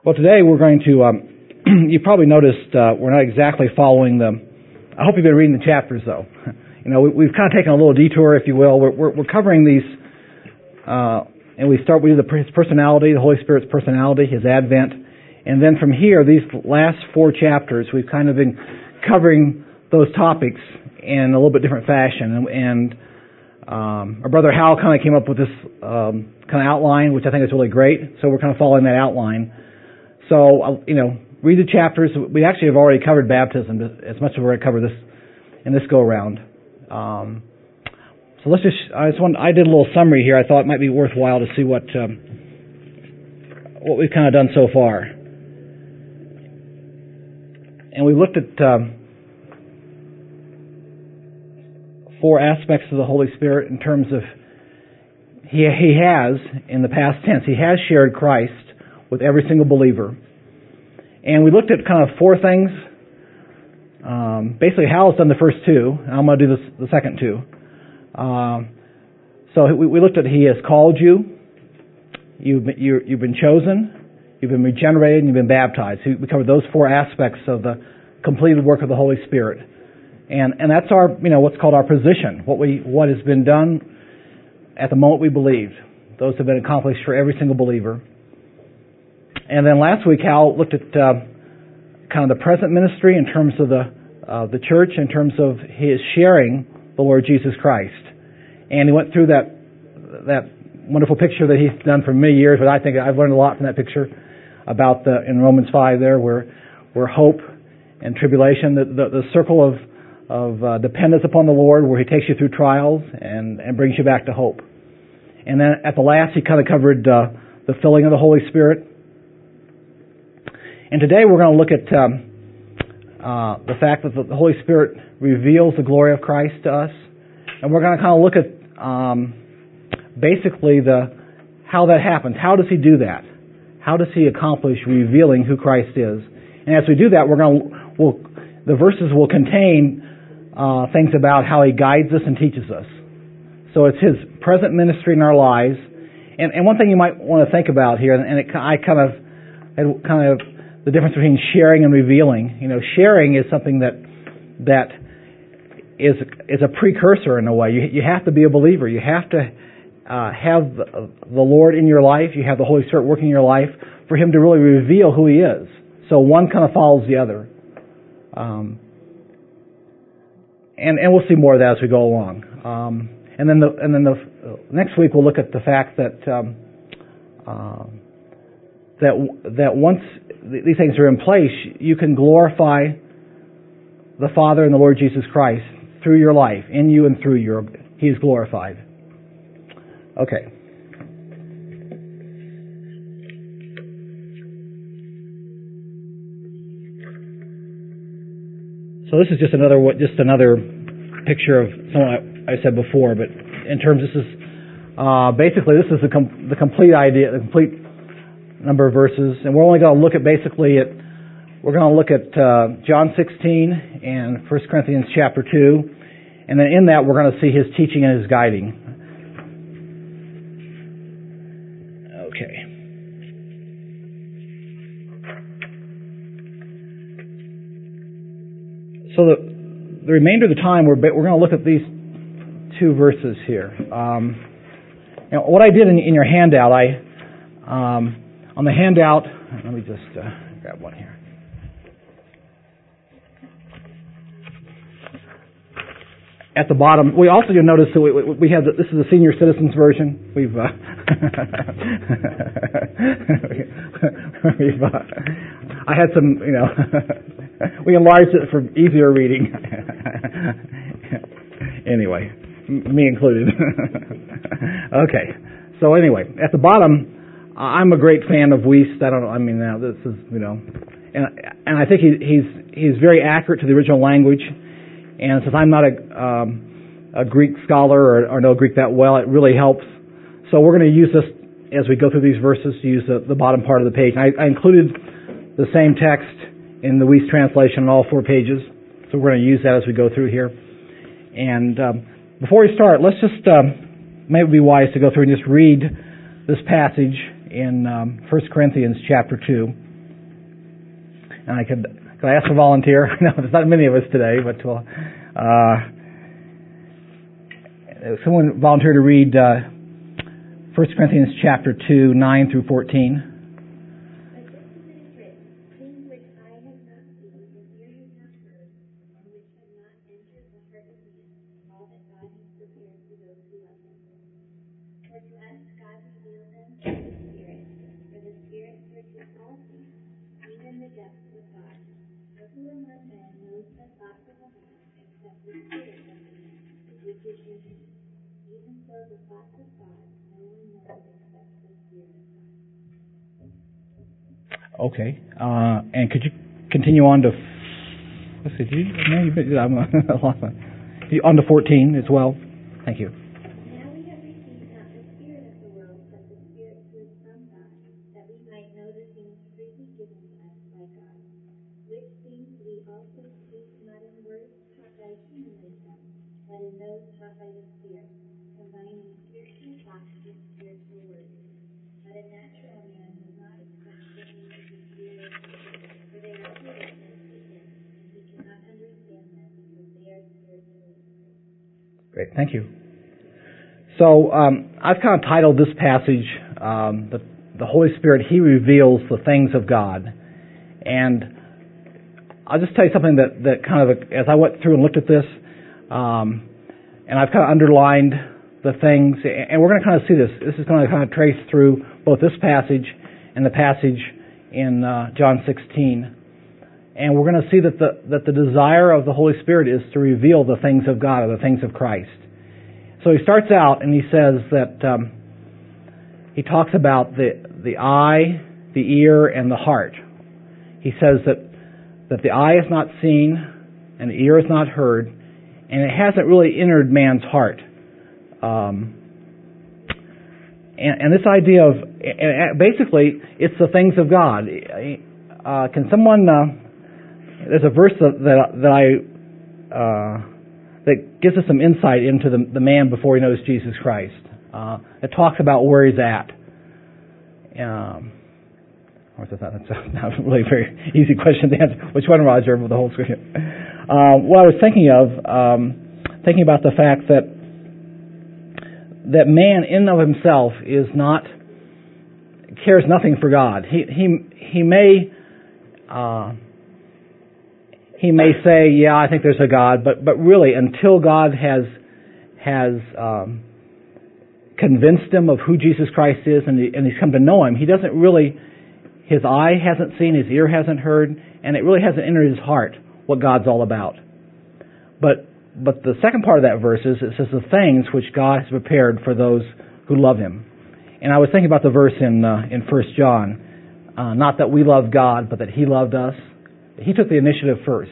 Well, today we're going to, you probably noticed we're not exactly following I hope you've been reading the chapters though. You know, we've kind of taken a little detour, if you will. We're covering these, and we do his personality, the Holy Spirit's personality, his advent. And then from here, these last 4 chapters, we've kind of been covering those topics in a little bit different fashion. And our brother Hal kind of came up with this kind of outline, which I think is really great. So we're kind of following that outline. So, read the chapters. We actually have already covered baptism as much as we're going to cover this in this go-around. So I did a little summary here. I thought it might be worthwhile to see what we've kind of done so far. And we looked at 4 aspects of the Holy Spirit in terms of He has, in the past tense, He has shared Christ with every single believer. And we looked at kind of 4 things. Basically, Hal has done the first 2. And I'm going to do the second 2. So we looked at He has called you. You've been chosen. You've been regenerated, and you've been baptized. So we covered those 4 aspects of the completed work of the Holy Spirit. And that's our, what's called our position. What has been done at the moment we believed. Those have been accomplished for every single believer. And then last week, Hal looked at kind of the present ministry in terms of the church, in terms of his sharing the Lord Jesus Christ. And he went through that wonderful picture that he's done for many years, but I think I've learned a lot from that picture about in Romans 5 there, where hope and tribulation, the circle of dependence upon the Lord, where He takes you through trials and brings you back to hope. And then at the last, he kind of covered the filling of the Holy Spirit. And today we're going to look at the fact that the Holy Spirit reveals the glory of Christ to us. And we're going to kind of look at basically how that happens. How does He do that? How does He accomplish revealing who Christ is? And as we do that, the verses will contain things about how He guides us and teaches us. So it's His present ministry in our lives. And one thing you might want to think about here, and I kind of the difference between sharing and revealing. Sharing is something that is a precursor in a way. You have to be a believer. You have to have the Lord in your life. You have the Holy Spirit working in your life for Him to really reveal who He is. So one kind of follows the other. And we'll see more of that as we go along. And then the next week we'll look at the fact that once these things are in place, you can glorify the Father and the Lord Jesus Christ through your life, in you and through you. He is glorified. Okay. So this is just another picture of something I said before, but in terms, this is the complete idea, the complete number of verses, and we're only going to look at John 16 and 1 Corinthians chapter 2, and then in that we're going to see His teaching and His guiding. Okay. So the remainder of the time we're going to look at these 2 verses here. What I did in your handout, on the handout, let me just grab one here. At the bottom, you'll notice that we have this is the senior citizens version. I had some, we enlarged it for easier reading. Anyway, me included. Okay, so anyway, at the bottom, I'm a great fan of Wuest. This is, and I think he's very accurate to the original language. And since I'm not a Greek scholar or know Greek that well, it really helps. So we're going to use this as we go through these verses to use the bottom part of the page. And I included the same text in the Wuest translation on all 4 pages. So we're going to use that as we go through here. And before we start, let's just maybe it would be wise to go through and just read this passage in 1 Corinthians chapter 2. And could I ask for a volunteer? No, there's not many of us today, but someone volunteer to read 1 Corinthians chapter 2, 9 through 14. Okay, and could you continue on to? Let's see. On to 14 as well. Thank you. Now we have received not the spirit of the world, but the Spirit who is from God, that we might know the things freely given to us by God. Which things we also speak not in words taught by human wisdom, but in those taught by the Spirit, combining spiritual thoughts with spiritual words. But a natural man does not accept the things of the Spirit, for they are foolishness to him, and he cannot understand them because they are spiritual. Great, thank you. So I've kind of titled this passage, the Holy Spirit, He reveals the things of God. And I'll just tell you something that kind of, as I went through and looked at this, and I've kind of underlined the things, and we're going to kind of see this. This is going to kind of trace through both this passage and the passage in John 16. And we're going to see that the desire of the Holy Spirit is to reveal the things of God, or the things of Christ. So he starts out and he says that he talks about the eye, the ear, and the heart. He says that the eye is not seen and the ear is not heard, and it hasn't really entered man's heart. And this idea of, basically, it's the things of God. Can someone? There's a verse that gives us some insight into the man before he knows Jesus Christ. It talks about where he's at. That's not really a very easy question to answer. Which one, Roger, with the whole scripture? What I was thinking about the fact that man in and of himself cares nothing for God. He may say, yeah, I think there's a God, but really, until God has convinced him of who Jesus Christ is and he's come to know him, he doesn't really, his eye hasn't seen, his ear hasn't heard, and it really hasn't entered his heart what God's all about. But the second part of that verse is, it says the things which God has prepared for those who love him. And I was thinking about the verse in 1 John, not that we love God, but that he loved us. He took the initiative first.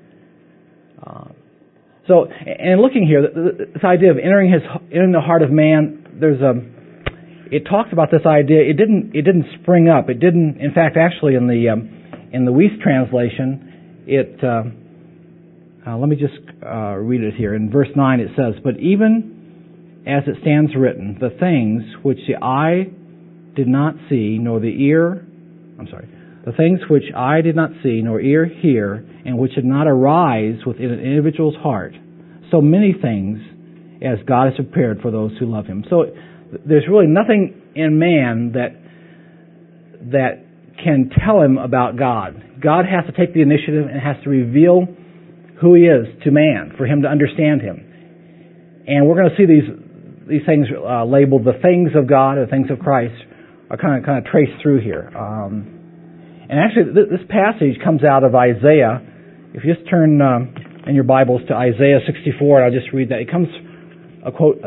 So, and looking here, this idea of entering the heart of man, it talks about this idea. It didn't spring up. It didn't. In fact, actually, in the Weiss translation, let me just read it here. In verse 9, it says, "But even as it stands written, the things which the eye did not see, nor the ear, the things which eye did not see, nor ear hear, and which did not arise within an individual's heart, so many things as God has prepared for those who love him." So there's really nothing in man that can tell him about God. God has to take the initiative and has to reveal who he is to man for him to understand him. And we're going to see these things labeled the things of God or the things of Christ are kind of traced through here. And actually, this passage comes out of Isaiah. If you just turn in your Bibles to Isaiah 64, and I'll just read that. It comes a quote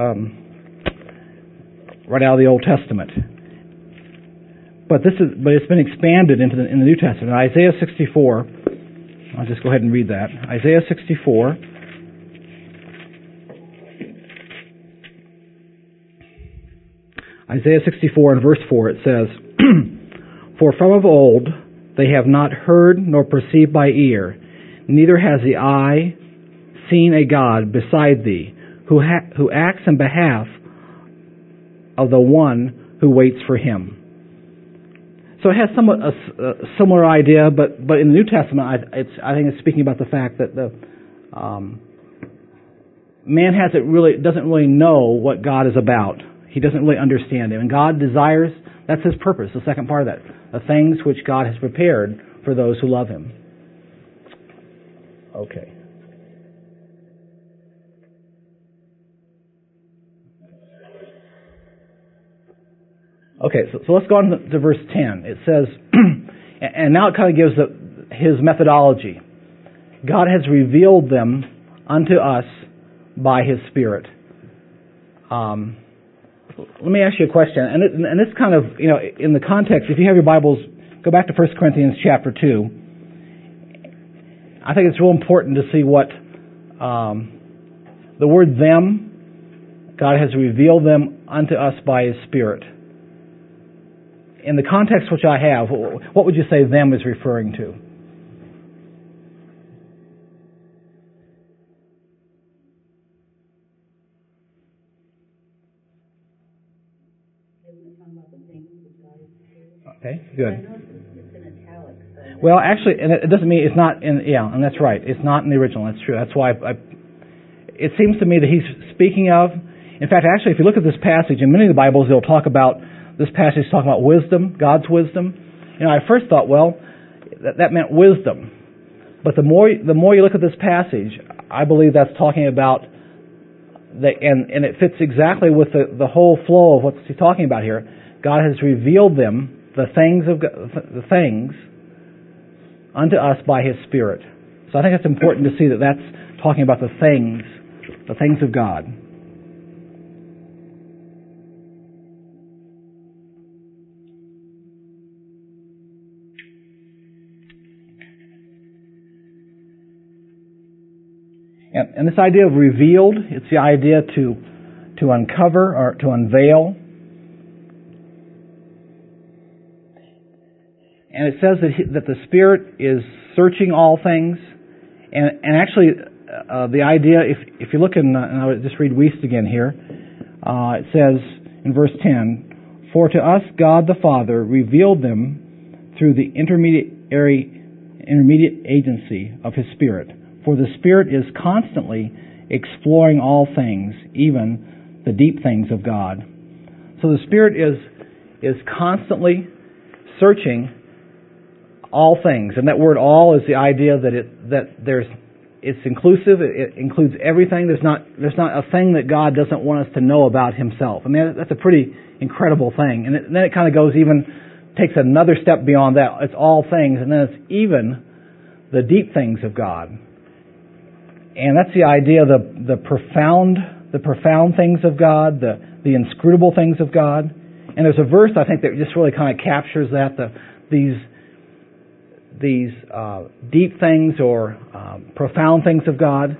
right out of the Old Testament. But it's been expanded in the New Testament. Isaiah 64. I'll just go ahead and read that. Isaiah 64. Isaiah 64 and verse 4, it says, "For from of old they have not heard nor perceived by ear, neither has the eye seen a God beside thee, who acts in behalf of the one who waits for him." So it has somewhat a similar idea, but in the New Testament, I think it's speaking about the fact that the man doesn't really know what God is about. He doesn't really understand Him, and God desires. That's His purpose. The second part of that, the things which God has prepared for those who love Him. Okay. Okay, so let's go on to verse 10. It says, and now it kind of gives His methodology. God has revealed them unto us by His Spirit. Let me ask you a question, and this kind of, in the context, if you have your Bibles, go back to 1 Corinthians chapter 2. I think it's real important to see what the word them, God has revealed them unto us by His Spirit. In the context which I have, what would you say them is referring to? Okay, good. Well, actually, and it doesn't mean it's not in, and that's right. It's not in the original. That's true. That's why it seems to me that he's speaking of, in fact, actually, if you look at this passage, in many of the Bibles, they'll talk about, this passage talking about wisdom, God's wisdom. I first thought, well, that meant wisdom. But the more you look at this passage, I believe that's talking about, and it fits exactly with the whole flow of what's he talking about here. God has revealed them, the things unto us by His Spirit. So I think it's important to see that that's talking about the things of God. And this idea of revealed, it's the idea to uncover or to unveil. And it says that the Spirit is searching all things. And actually, the idea, if you look and I'll just read Wiest again here, it says in verse 10, "For to us God the Father revealed them through the intermediate agency of His Spirit. For the Spirit is constantly exploring all things, even the deep things of God." So the Spirit is constantly searching all things, and that word "all" is the idea that it's inclusive. It includes everything. There's not a thing that God doesn't want us to know about Himself. I mean, that's a pretty incredible thing. And then it kind of takes another step beyond that. It's all things, and then it's even the deep things of God. And that's the idea, the profound things of God, the inscrutable things of God. And there's a verse I think that just really kind of captures that. These deep things or profound things of God.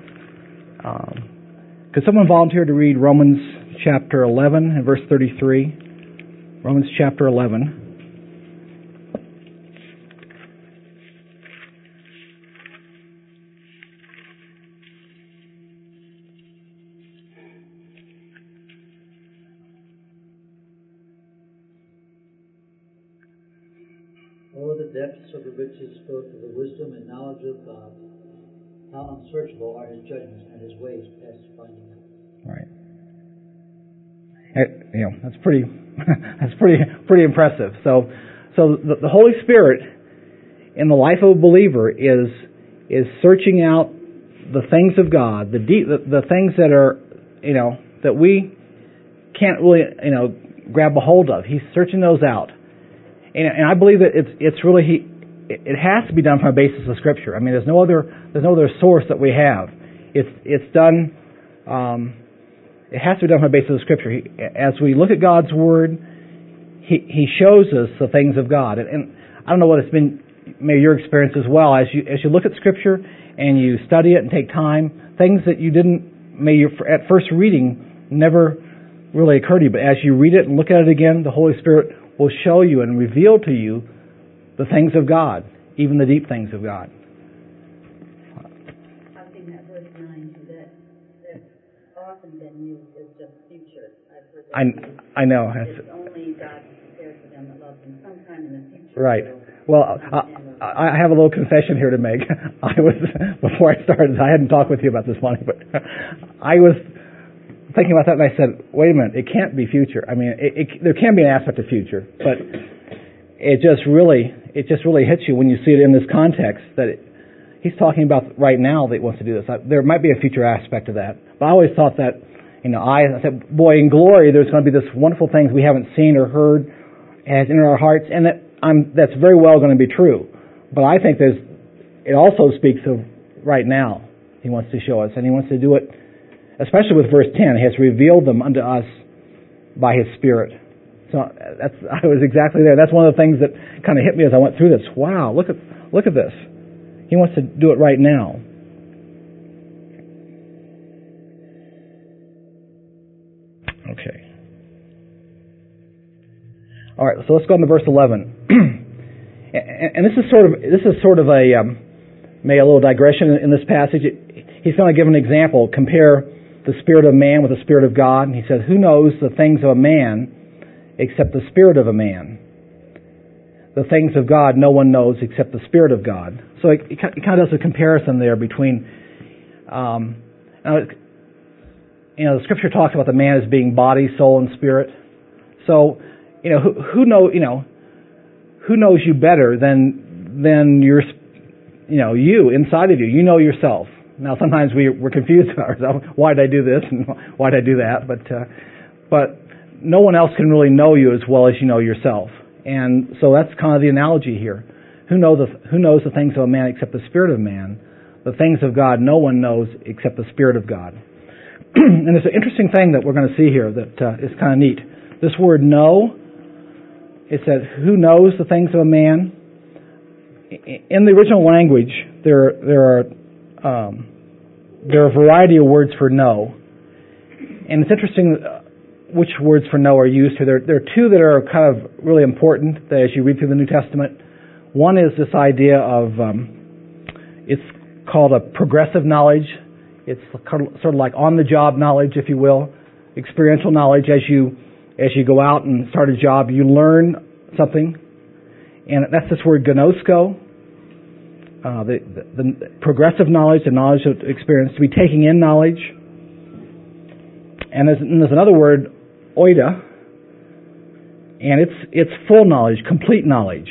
Could someone volunteer to read Romans chapter 11 and verse 33? Romans chapter 11. Oh, the depths of the riches both of the wisdom and knowledge of God. How unsearchable are His judgments and His ways past finding out. Right. That's pretty impressive. So the Holy Spirit in the life of a believer is searching out the things of God, the things that are, that we can't really, grab a hold of. He's searching those out. And I believe that it's really it has to be done from a basis of Scripture. I mean, there's no other source that we have. It's done. It has to be done from a basis of Scripture. As we look at God's Word, He shows us the things of God. And I don't know what it's been, maybe your experience as well. As you look at Scripture and you study it and take time, things that you didn't maybe at first reading never really occurred to you, but as you read it and look at it again, the Holy Spirit will show you and reveal to you the things of God, even the deep things of God. I think that verse 9, that's often been used as just future. I've heard that I know. It's only God prepared for them that love Him sometime in the future. Right. Well, I have a little confession here to make. Before I started, I hadn't talked with you about this morning, but I was thinking about that and I said, wait a minute, it can't be future. I mean, there can be an aspect of future, but it just really hits you when you see it in this context that he's talking about right now that he wants to do this. There might be a future aspect of that, but I always thought that, I said, boy, in glory, there's going to be this wonderful things we haven't seen or heard as in our hearts, and that's very well going to be true. But I think it also speaks of right now. He wants to show us, and he wants to do it, especially with verse 10. He has revealed them unto us by his Spirit. So I was exactly there. That's one of the things that kind of hit me as I went through this. Wow, look at this. He wants to do it right now. Okay. All right, so let's go on to verse 11. And this is sort of a little digression in this passage. He's going to give an example. Compare the spirit of man with the Spirit of God. And he says, who knows the things of a man except the Spirit of a man? The things of God no one knows except the Spirit of God. So it kind of does a comparison there between, the Scripture talks about the man as being body, soul, and spirit. So, who knows you better than your, you inside of you. You know yourself. Now, sometimes we're confused about ourselves. Why did I do this and why did I do that? But no one else can really know you as well as you know yourself. And so that's kind of the analogy here. Who knows the things of a man except the Spirit of man? The things of God no one knows except the Spirit of God. And there's an interesting thing that we're going to see here that is kind of neat. This word know, it says, who knows the things of a man? In the original language, there are a variety of words for know. And it's interesting which words for know are used here. There are two that are kind of really important as you read through the New Testament. One is this idea of, it's called a progressive knowledge. It's sort of like on-the-job knowledge, if you will, experiential knowledge. As you go out and start a job, you learn something, and that's this word gnosko, the progressive knowledge, the knowledge of experience, to be taking in knowledge. And there's another word, oida, and it's full knowledge, complete knowledge.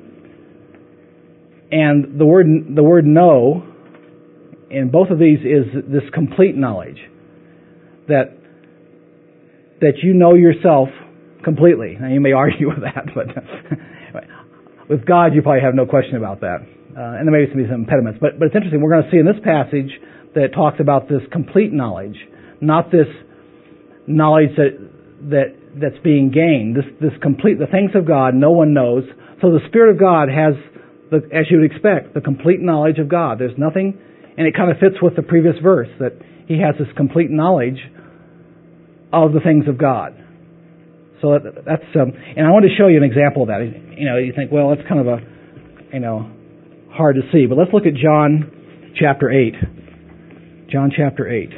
And the word know in both of these is this complete knowledge that you know yourself completely. Now you may argue with that, but with God you probably have no question about that. And there may be some impediments, but it's interesting. We're going to see in this passage that it talks about this complete knowledge, not this knowledge that's being gained. This complete, the things of God no one knows. So the Spirit of God has, as you would expect, the complete knowledge of God. There's nothing, and it kind of fits with the previous verse that He has this complete knowledge of the things of God. So that's and I want to show you an example of that. You think, well, it's kind of hard to see, but let's look at John chapter 8. John chapter 8.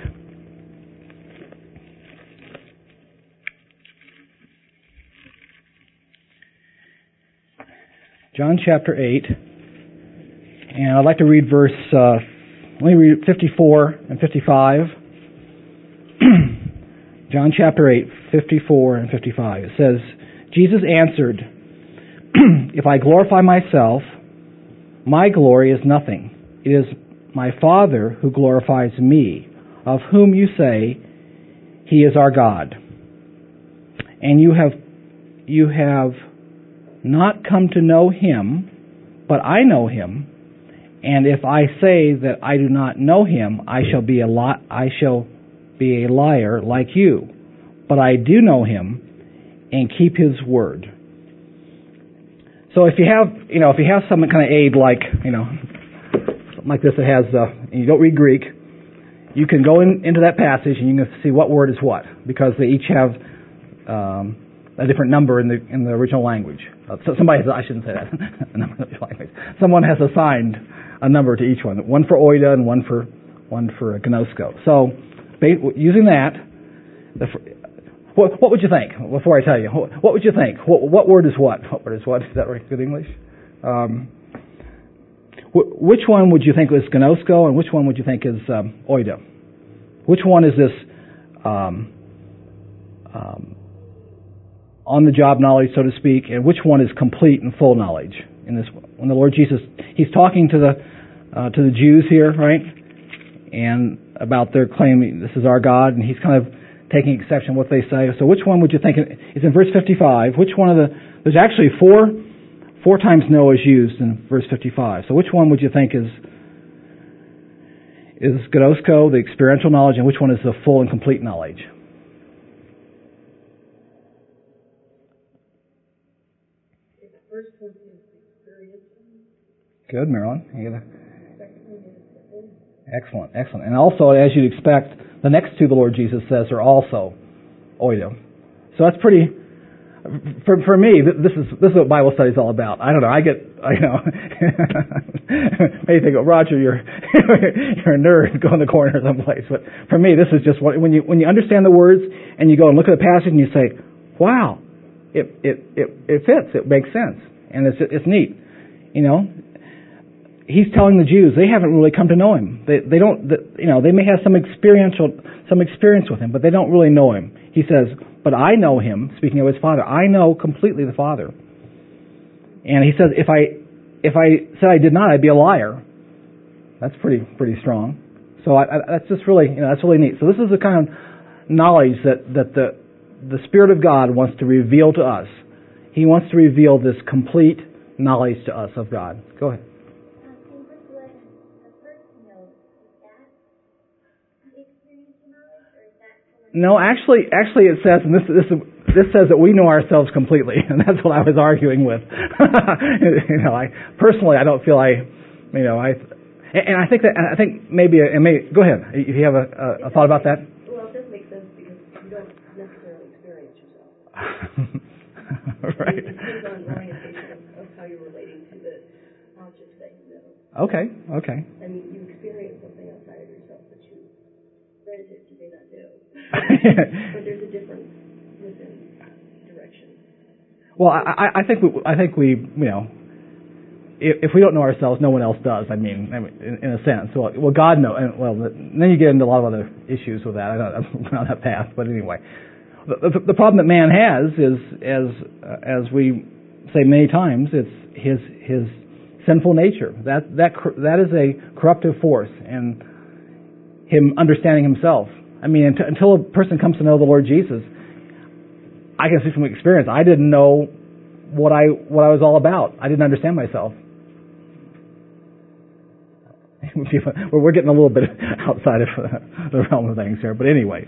John chapter 8, and I'd like to read verse, let me read 54 and 55. John chapter 8, 54 and 55. It says, Jesus answered, if I glorify myself, my glory is nothing. It is my Father who glorifies me, of whom you say, He is our God. And you have not come to know Him, but I know Him. And if I say that I do not know Him, I shall be a liar like you. But I do know Him and keep His word. So if you have some kind of aid like something like this that has and you don't read Greek, you can go into that passage and you can see what word is what, because they each have a different number in the original language. So I shouldn't say that. Someone has assigned a number to each one for oida and one for gnosko. So using that, What would you think before I tell you? What would you think? What word is what? What word is what? Is that right? Good English? Which one would you think is gnosko, and which one would you think is oida? Which one is this on-the-job knowledge, so to speak, and which one is complete and full knowledge? In this, when the Lord Jesus, He's talking to the Jews here, right? And about their claim, this is our God, and He's kind of taking exception what they say. So which one would you think is in verse 55? Which one of there's actually four times no is used in verse 55. So which one would you think is gnosko, the experiential knowledge, and which one is the full and complete knowledge? The first one is experiential. Good, Marilyn. Excellent. And also, as you'd expect, the next two the Lord Jesus says are also oida. So that's pretty. For me, this is what Bible study is all about. I don't know. Maybe think, Roger, you're a nerd. Go in the corner someplace. But for me, this is just when you understand the words and you go and look at the passage and you say, "Wow, it fits. It makes sense, and it's neat." You know, He's telling the Jews they haven't really come to know Him. They don't. They may have some experience with Him, but they don't really know Him. He says, "But I know Him," speaking of His Father. I know completely the Father. And He says, if I said I did not, I'd be a liar. That's pretty strong. So that's just really, that's really neat. So this is the kind of knowledge that the Spirit of God wants to reveal to us. He wants to reveal this complete knowledge to us of God. Go ahead. No, actually, it says, and this says that we know ourselves completely, and that's what I was arguing with. I personally, I don't feel I think maybe go ahead. If you have a thought about that. Well, it does make sense because you don't necessarily experience yourself. Right. It depends on the orientation of how you're relating to the object that you know. Okay. I mean, you experience something outside of yourself that you may not do. But there's a difference within direction. Well, I think we if we don't know ourselves, no one else does. I mean, in a sense. Well, God knows. Well, then you get into a lot of other issues with that. I'm not on that path, but anyway, the problem that man has is, as we say many times, it's his sinful nature. That is a corruptive force, and him understanding himself. I mean, until a person comes to know the Lord Jesus, I can see from experience, I didn't know what I was all about. I didn't understand myself. We're getting a little bit outside of the realm of things here, but anyway.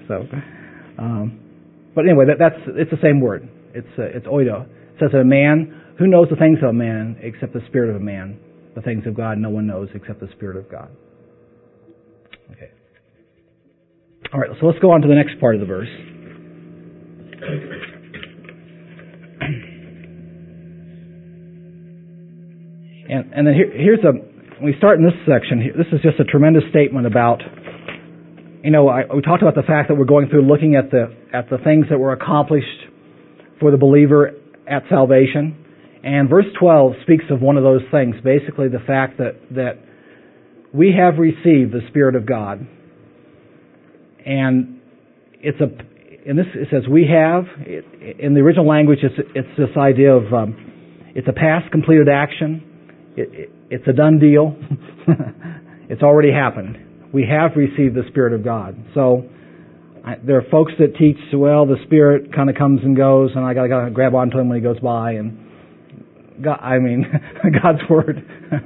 But anyway, it's the same word. It's oida. It says that a man who knows the things of a man except the spirit of a man. The things of God no one knows except the Spirit of God. Okay. All right, so let's go on to the next part of the verse. And then when we start in this section, this is just a tremendous statement about, we talked about the fact that we're going through looking at the things that were accomplished for the believer at salvation. And verse 12 speaks of one of those things, basically the fact that we have received the Spirit of God. And it says we have. In the original language, it's this idea of it's a past completed action. It's a done deal. It's already happened. We have received the Spirit of God. So there are folks that teach, well, the Spirit kind of comes and goes, and I got to grab onto Him when He goes by, and God's Word.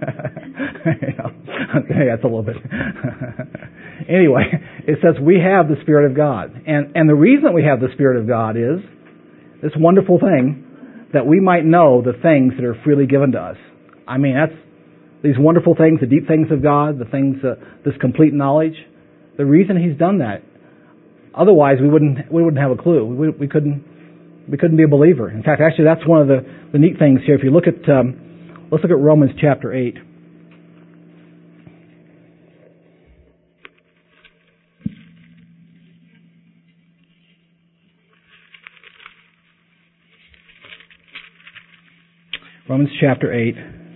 That's a little bit. Anyway, it says we have the Spirit of God. And the reason that we have the Spirit of God is this wonderful thing that we might know the things that are freely given to us. I mean, that's these wonderful things, the deep things of God, the things, this complete knowledge. The reason He's done that, otherwise we wouldn't have a clue. We couldn't be a believer. In fact, actually, that's one of the neat things here. If you look at, let's look at Romans chapter 8. Romans chapter 8.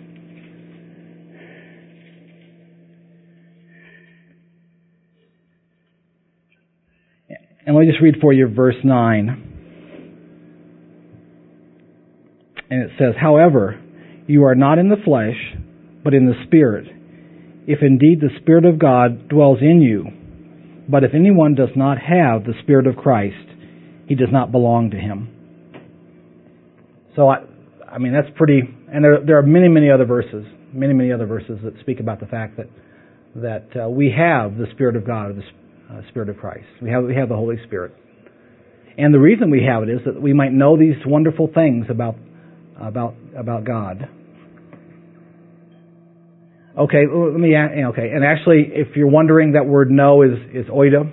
And let me just read for you verse 9. And it says, "However, you are not in the flesh, but in the Spirit, if indeed the Spirit of God dwells in you. But if anyone does not have the Spirit of Christ, he does not belong to him." So, I mean, that's pretty... And there are many other verses, many other verses that speak about the fact that we have the Spirit of God, or the Spirit of Christ. We have the Holy Spirit. And the reason we have it is that we might know these wonderful things about God. Okay, let me. Okay, and actually, if you're wondering, that word "know" is oida.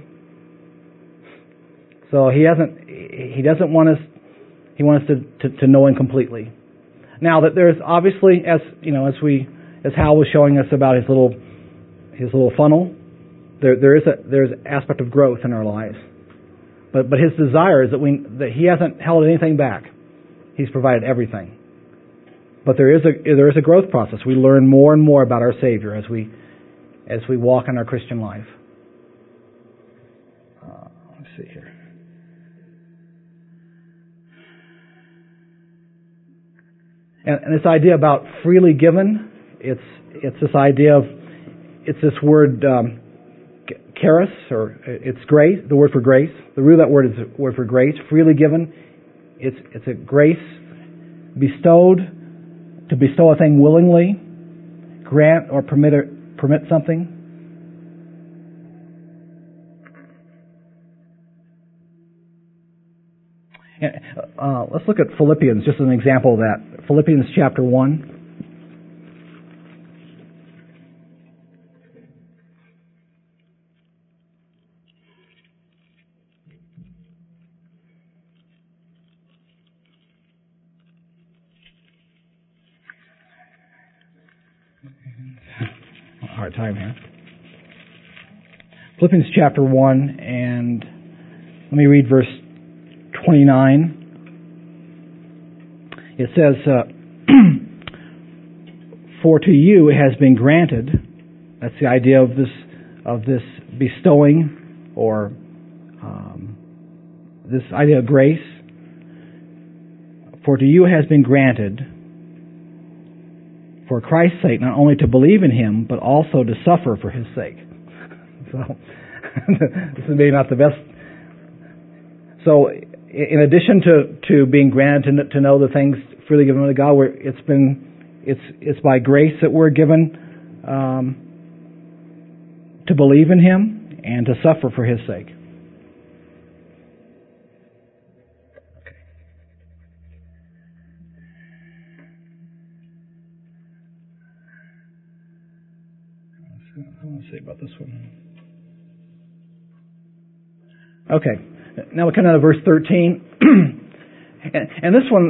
So he doesn't want us. He wants us to know Him completely. Now that there's obviously, as Hal was showing us about his little funnel, there's an aspect of growth in our lives. But his desire is that He hasn't held anything back. He's provided everything. But there is a growth process. We learn more and more about our Savior as we walk in our Christian life. Let's see here. And this idea about freely given, it's this idea of, it's this word charis, or it's grace, the word for grace. The root of that word is the word for grace, freely given. It's a grace bestowed, to bestow a thing willingly, grant or permit something. And, let's look at Philippians, just as an example of that. Philippians chapter 1. Hard time here. Philippians chapter 1, and let me read verse 29. It says, "For to you it has been granted," that's the idea of this bestowing, or this idea of grace. "For to you has been granted, for Christ's sake, not only to believe in Him, but also to suffer for His sake." So, this is maybe not the best. So, in addition to being granted to know the things freely given to God, it's by grace that we're given to believe in Him and to suffer for His sake. Let's see about this one. Okay, now we come down to verse 13, and this one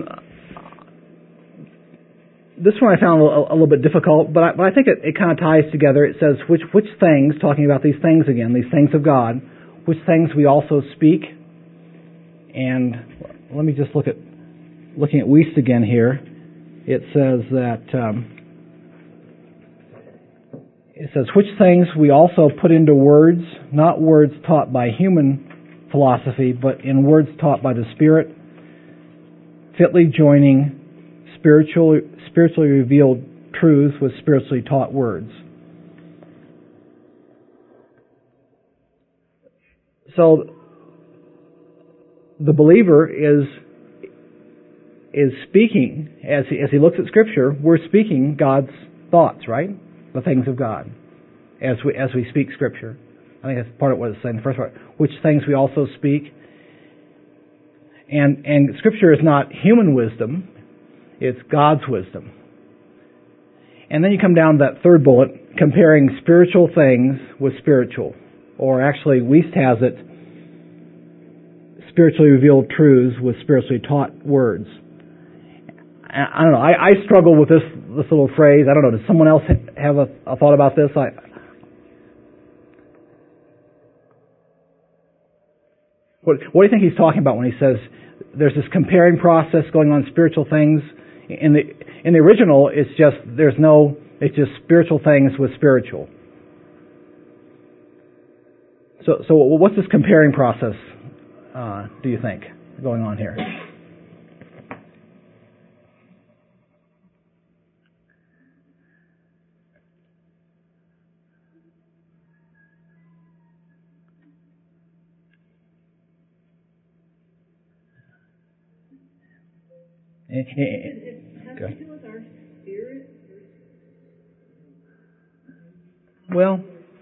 I found a little bit difficult, but I think it kind of ties together. It says which things, talking about these things again, these things of God, which things we also speak. And let me just looking at Wuest again here. It says that. It says, which things we also put into words, not words taught by human philosophy, but in words taught by the Spirit, fitly joining spiritually revealed truths with spiritually taught words. So, the believer is speaking, as he looks at Scripture, we're speaking God's thoughts, right? The things of God, as we speak Scripture. I think that's part of what it's saying in the first part. Which things we also speak. And Scripture is not human wisdom, it's God's wisdom. And then you come down to that third bullet, comparing spiritual things with spiritual. Or actually, Wuest has it, spiritually revealed truths with spiritually taught words. I don't know. I struggle with this little phrase. I don't know. Does someone else have a thought about this? What do you think he's talking about when he says there's this comparing process going on, spiritual things in the original, it's just spiritual things with spiritual. So what's this comparing process, do you think, going on here? It has to do with our spirit. Well,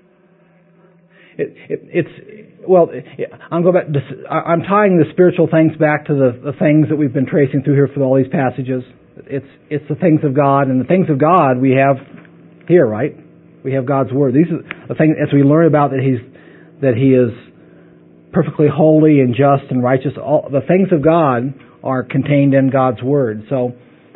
I'm tying the spiritual things back to the things that we've been tracing through here for all these passages. It's the things of God, and the things of God we have here, right? We have God's Word. These are the things as we learn about that He is perfectly holy and just and righteous. All the things of God are contained in God's Word. So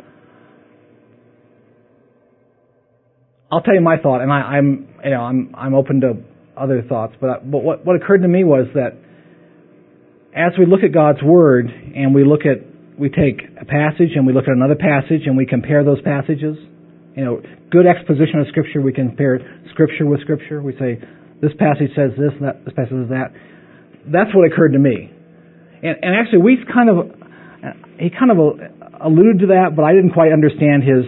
I'll tell you my thought, and I'm open to other thoughts. But what occurred to me was that as we look at God's Word and we take a passage and we look at another passage and we compare those passages, good exposition of Scripture. We compare Scripture with Scripture. We say this passage says this, and this passage says that. That's what occurred to me, and actually he kind of alluded to that, but I didn't quite understand his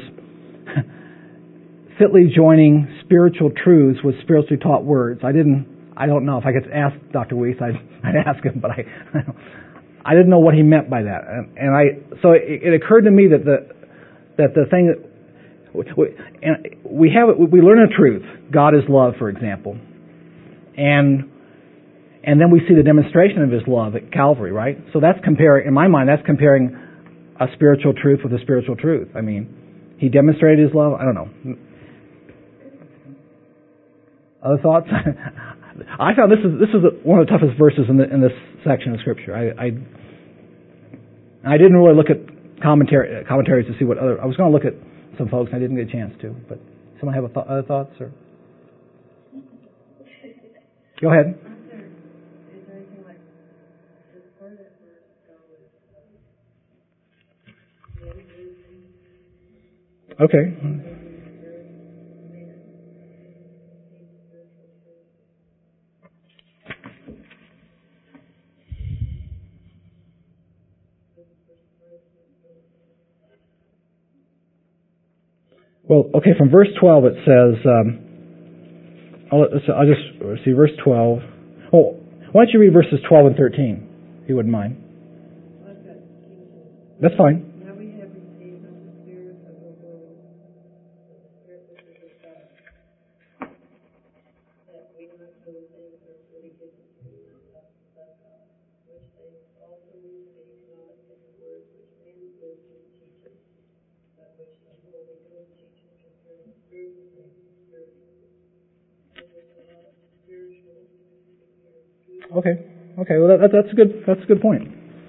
fitly joining spiritual truths with spiritually taught words. I don't know. If I could ask Dr. Weiss, I'd ask him, but I didn't know what he meant by that. So it occurred to me that the thing that we learn a truth. God is love, for example, and then we see the demonstration of His love at Calvary, right? So that's comparing, in my mind, that's comparing a spiritual truth with a spiritual truth. I mean, He demonstrated His love. I don't know. Other thoughts? I found this is one of the toughest verses in this section of Scripture. I didn't really look at commentaries to see what other. I was going to look at some folks, and I didn't get a chance to. But someone have other thoughts? Or go ahead. Is there anything like this part of it where Okay. Well, okay, from verse 12 it says, I'll just see verse 12. Oh, why don't you read verses 12 and 13, if you wouldn't mind. That's fine. Now we have received not the spirit of the world, but the spirit which is of God, that we might know the things that are freely given to us of God, which things also we speak not in the words which man's wisdom teaches, but which the Holy Ghost teaches concerning spiritual things spiritual. So there's a lot of spiritual. Okay. Well, that's a good point.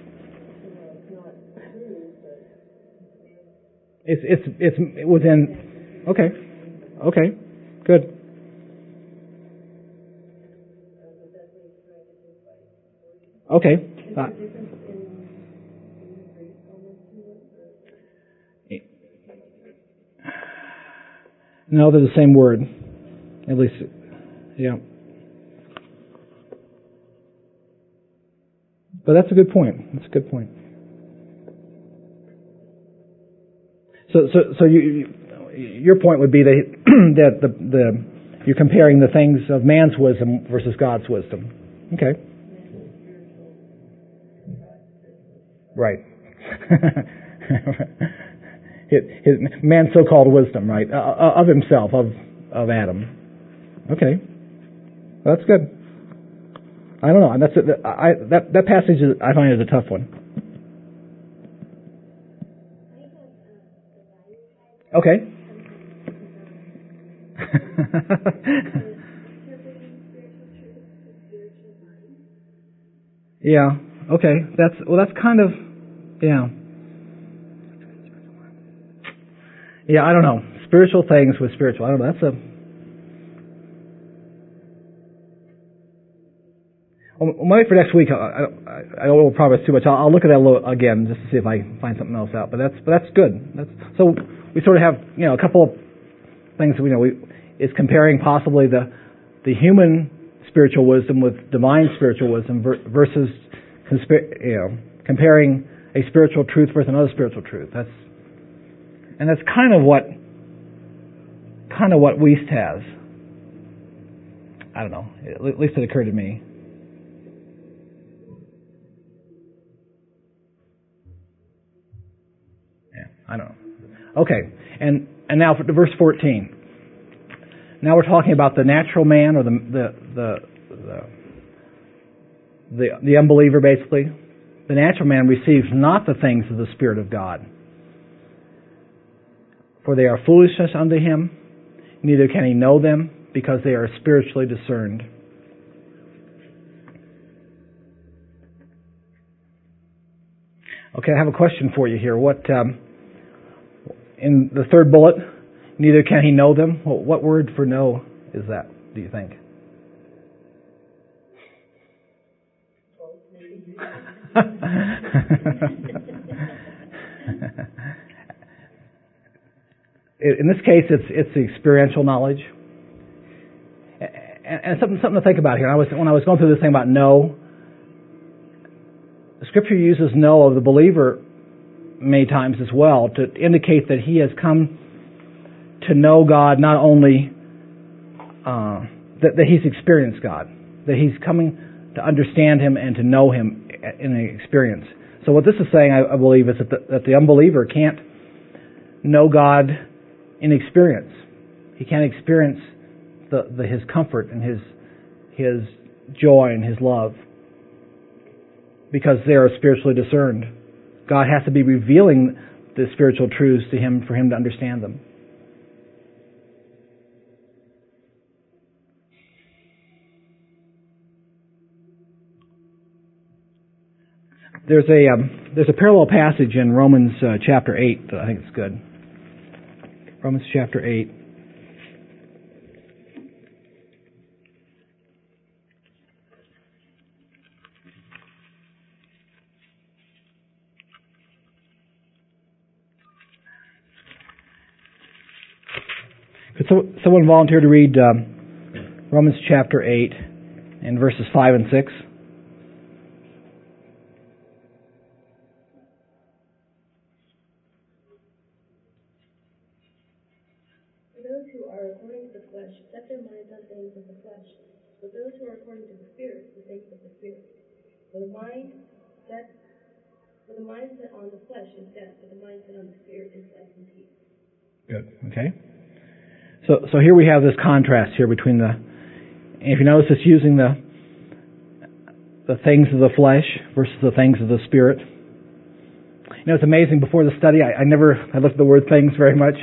It's within. Okay. Good. Okay. No, they're the same word. At least, yeah. But that's a good point. So your point would be that you're comparing the things of man's wisdom versus God's wisdom. Okay. Right. Man's so-called wisdom, right, of himself, of Adam. Okay, well, that's good. I don't know. That passage I find is a tough one. Okay. Yeah. Okay. That's kind of, yeah. Yeah, I don't know. Spiritual things with spiritual. I don't know. Well, maybe for next week, I don't want to promise too much. I'll look at that again just to see if I find something else out. But that's good. So we sort of have a couple of things. It's comparing possibly the human spiritual wisdom with divine spiritual wisdom versus comparing a spiritual truth versus another spiritual truth. That's kind of what Wuest has. I don't know. At least it occurred to me. Yeah, I don't know. Okay, and now for verse 14. Now we're talking about the natural man, or the unbeliever, basically. The natural man receives not the things of the Spirit of God, for they are foolishness unto him, neither can he know them, because they are spiritually discerned. Okay, I have a question for you here. What in the third bullet, neither can he know them? What word for know is that, do you think? In this case, it's the experiential knowledge, and something to think about here. When I was going through this thing about know, the Scripture uses know of the believer many times as well to indicate that he has come to know God, not only that he's experienced God, that he's coming to understand Him and to know Him in an experience. So what this is saying, I believe, is that the unbeliever can't know God in experience. He can't experience his comfort and his joy and his love, because they are spiritually discerned. God has to be revealing the spiritual truths to him for him to understand them. There's a parallel passage in Romans chapter 8 that I think is good. Romans chapter 8. Could someone volunteer to read Romans chapter 8 and verses 5 and 6? Those who are according to the flesh set their minds on things of the flesh, but those who are according to the Spirit, the things of the Spirit. For the mind set on the flesh is death, but the mind set on the Spirit is life and peace. Good. Okay. So here we have this contrast here between if you notice, it's using the things of the flesh versus the things of the Spirit. You know, it's amazing. Before the study, I looked at the word things very much.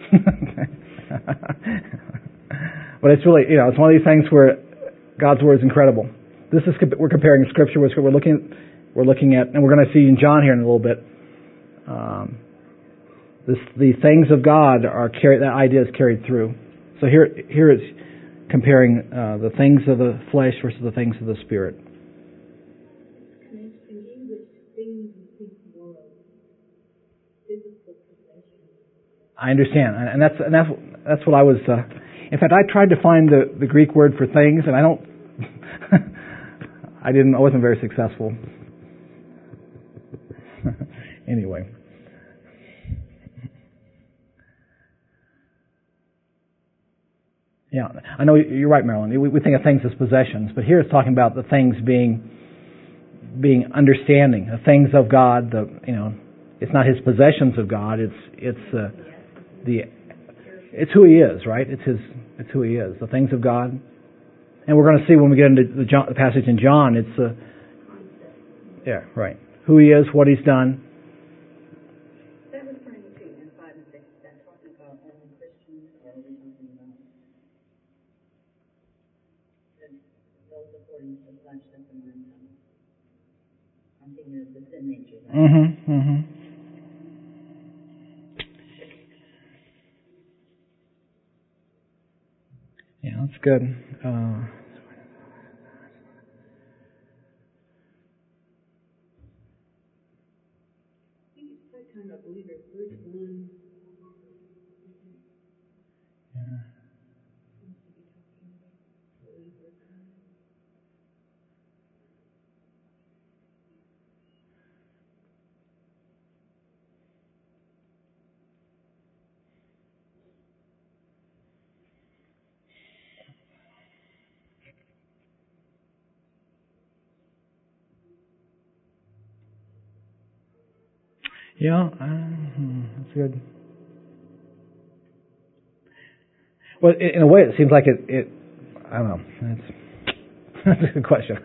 But it's really, it's one of these things where God's Word is incredible. We're comparing Scripture with Scripture. We're looking at, and we're going to see in John here in a little bit. The things of God that idea is carried through. So here it's comparing the things of the flesh versus the things of the Spirit. In English, things you think more of physical possession. I understand, and that's what I was. In fact, I tried to find the Greek word for things, and I wasn't very successful. Anyway. Yeah, I know you're right, Marilyn. We think of things as possessions, but here it's talking about the things being understanding, the things of God. It's not his possessions of God. It's who he is, right? It's who he is, the things of God. And we're going to see when we get into the passage in John. It's right. Who he is, what he's done. That was referring to in 5 and 6. That talking about only Christians, or are we talking about those according to the flesh that the mind on? I'm thinking of the sin nature. Right? Mm-hmm. Mm-hmm. Yeah, that's good. Verse 1. Yeah, that's good. Well, in a way, it seems like it I don't know. That's a good question.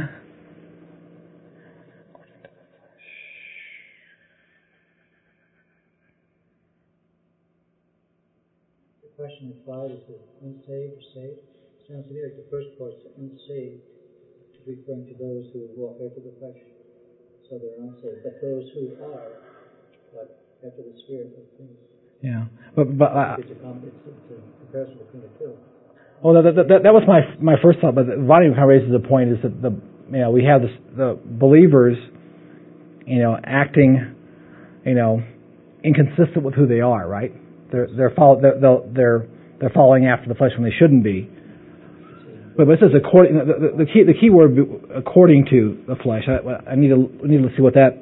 The question is, why is it unsaved or saved? It sounds to me like the first part, unsaved, is referring to those who walk after the flesh. So they're unsaved. But those who are, but after the Spirit of things. Yeah, but It's a comparison between the two. well, that was my first thought. But Vonnie kind of raises the point is that we have the believers, acting, inconsistent with who they are, right? They're following after the flesh when they shouldn't be. But this is according. The key word according to the flesh. I need to see what that.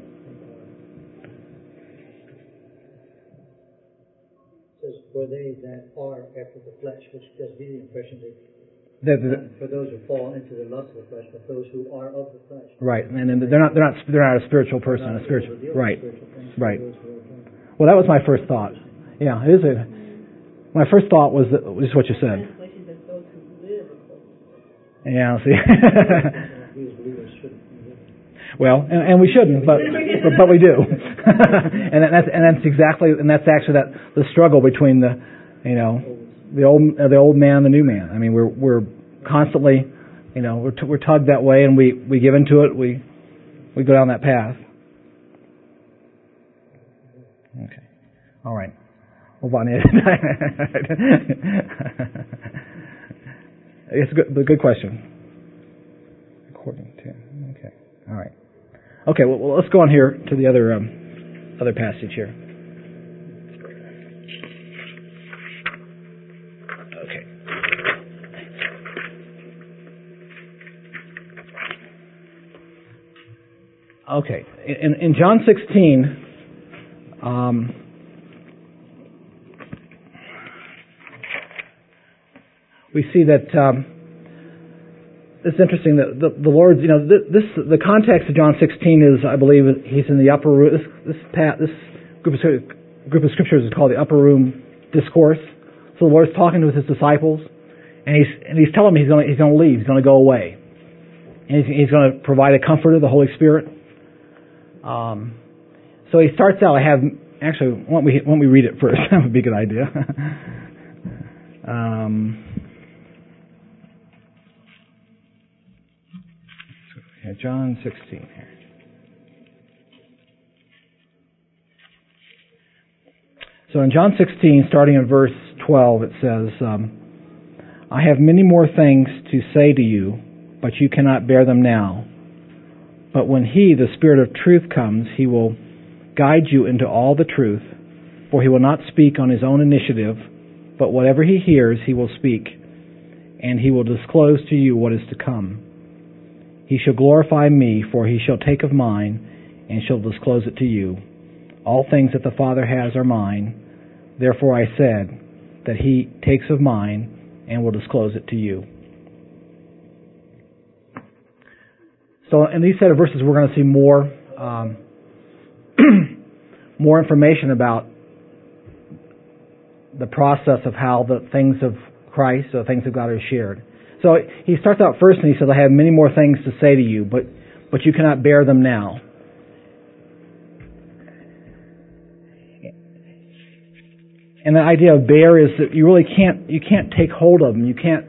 For they that are after the flesh, which does give the impression that for those who fall into the lust of the flesh, but those who are of the flesh. Right, and then they're not a spiritual person, a spiritual. Right. Well, that was my first thought. Yeah, it is my first thought was what you said. Translation that those who live according to Yeah, see. We as believers shouldn't. Well, and we shouldn't, but we do, and that's actually the struggle between the old man and the new man. I mean, we're constantly, we're tugged that way, and we give into it. We go down that path. Okay, all right. Well, Bonnie, it's a good question. According to okay, all right. Okay, well, let's go on here to the other passage here. Okay. Okay. In John 16, we see that. It's interesting that the Lord's, the context of John 16 is, I believe, he's in the upper room. This group of scriptures is called the upper room discourse. So the Lord's talking to his disciples, and he's telling them he's going to leave, he's going to go away, and he's going to provide a comforter, the Holy Spirit. So he starts out. Why don't we read it first? That would be a good idea. John 16 here. So in John 16, starting in verse 12, it says, I have many more things to say to you, but you cannot bear them now. But when He, the Spirit of truth, comes, He will guide you into all the truth, for He will not speak on His own initiative, but whatever He hears, He will speak, and He will disclose to you what is to come. He shall glorify me, for he shall take of mine, and shall disclose it to you. All things that the Father has are mine. Therefore I said that he takes of mine, and will disclose it to you. So in these set of verses, we're going to see more more information about the process of how the things of Christ, the things of God, are shared. So he starts out first and he says, I have many more things to say to you, but you cannot bear them now. And the idea of bear is that you really can't take hold of them. You can't,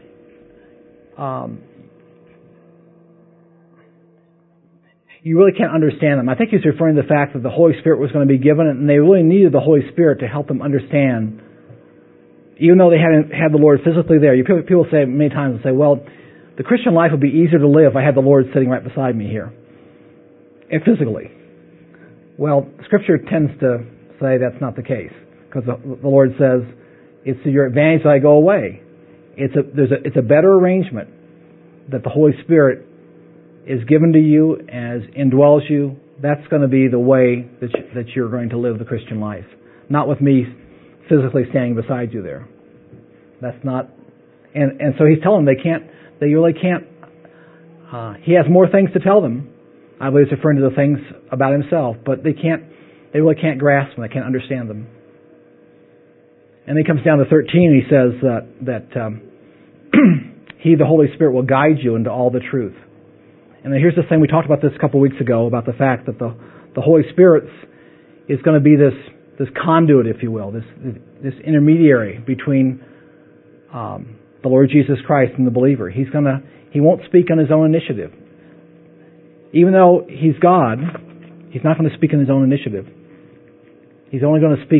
you really can't understand them. I think he's referring to the fact that the Holy Spirit was going to be given, and they really needed the Holy Spirit to help them understand. Even though they hadn't had the Lord physically there. People say many times, well, the Christian life would be easier to live if I had the Lord sitting right beside me here, and physically. Well, Scripture tends to say that's not the case, because the Lord says, it's to your advantage that I go away. It's a better arrangement that the Holy Spirit is given to you as indwells you. That's going to be the way that you're going to live the Christian life. Not with me physically standing beside you there. That's not, and so he's telling them they really can't, he has more things to tell them. I believe he's referring to the things about himself, but they really can't grasp them, they can't understand them. And then he comes down to 13 and he says that he, the Holy Spirit, will guide you into all the truth. And then here's the thing, we talked about this a couple of weeks ago, about the fact that the Holy Spirit is going to be this conduit, if you will, this intermediary between the Lord Jesus Christ and the believer. He won't speak on his own initiative. Even though he's God, he's not going to speak on his own initiative. He's only going to speak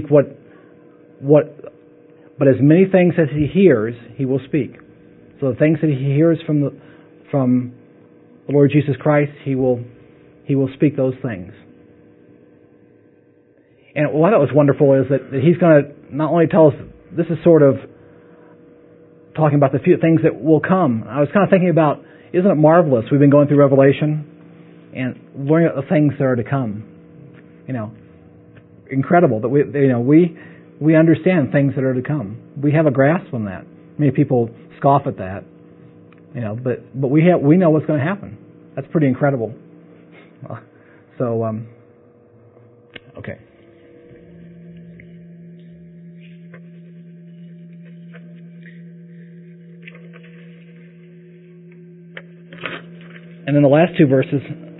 but as many things as he hears, he will speak. So the things that he hears from the Lord Jesus Christ, he will speak those things. And what I thought was wonderful is that he's going to not only tell us, this is sort of talking about the few things that will come. I was kind of thinking about, isn't it marvelous? We've been going through Revelation and learning about the things that are to come. Incredible that we understand things that are to come. We have a grasp on that. Many people scoff at that, but we know what's going to happen. That's pretty incredible. So, okay. And then the last two verses,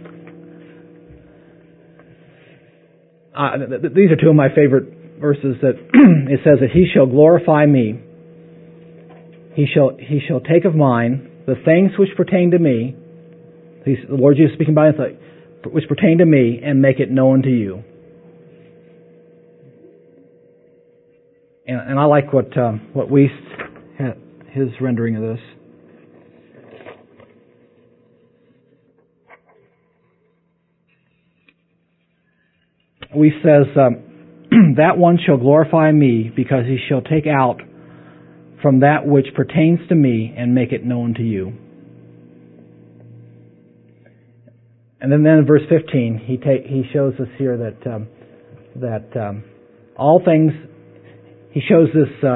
these are two of my favorite verses, that it says that he shall glorify me. He shall take of mine the things which pertain to me. The Lord Jesus speaking by himself, which pertain to me, and make it known to you. And I like what Wiest had, his rendering of this. Wiest says, that one shall glorify me, because he shall take out from that which pertains to me and make it known to you. And then in verse 15, he shows us here that all things, he shows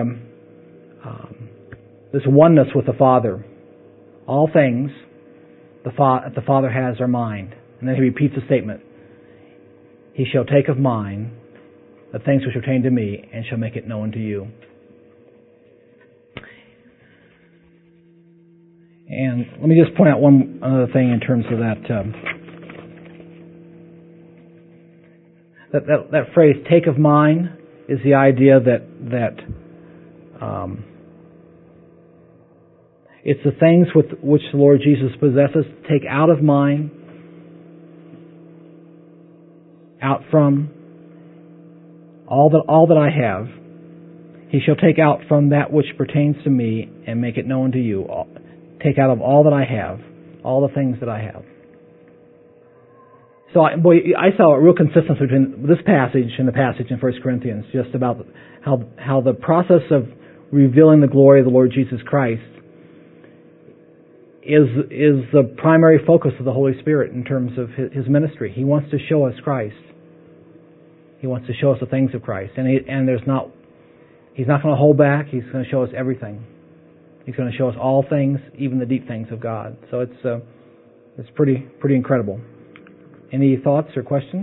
this oneness with the Father. All things the Father has are mine. And then he repeats the statement. He shall take of mine the things which pertain to me, and shall make it known to you. And let me just point out one other thing in terms of that phrase, take of mine, is the idea that it's the things with which the Lord Jesus possesses, take out of mine, out from all that I have. He shall take out from that which pertains to me and make it known to you. Take out of all that I have, all the things that I have. So I saw a real consistency between this passage and the passage in 1 Corinthians, just about how the process of revealing the glory of the Lord Jesus Christ is the primary focus of the Holy Spirit in terms of his ministry. He wants to show us Christ. He wants to show us the things of Christ, and he's not going to hold back. He's going to show us everything. He's going to show us all things, even the deep things of God. So it's pretty incredible. Any thoughts or questions?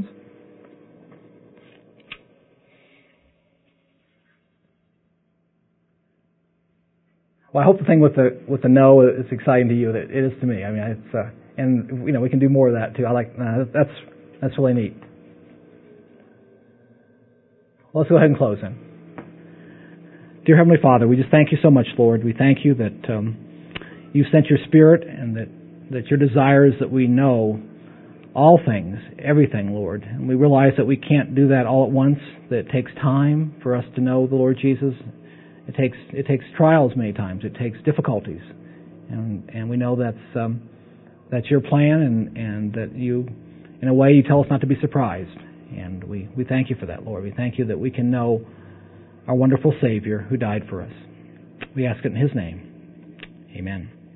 Well, I hope the thing with the no is exciting to you. That it is to me. I mean, it's and we can do more of that too. I like that's really neat. Well, let's go ahead and close then. Dear Heavenly Father, we just thank you so much, Lord. We thank you that you sent your Spirit, and that your desire is that we know all things, everything, Lord. And we realize that we can't do that all at once, that it takes time for us to know the Lord Jesus. It takes trials many times. It takes difficulties. And we know that's your plan, and that you, in a way, you tell us not to be surprised. And we thank you for that, Lord. We thank you that we can know our wonderful Savior who died for us. We ask it in His name. Amen.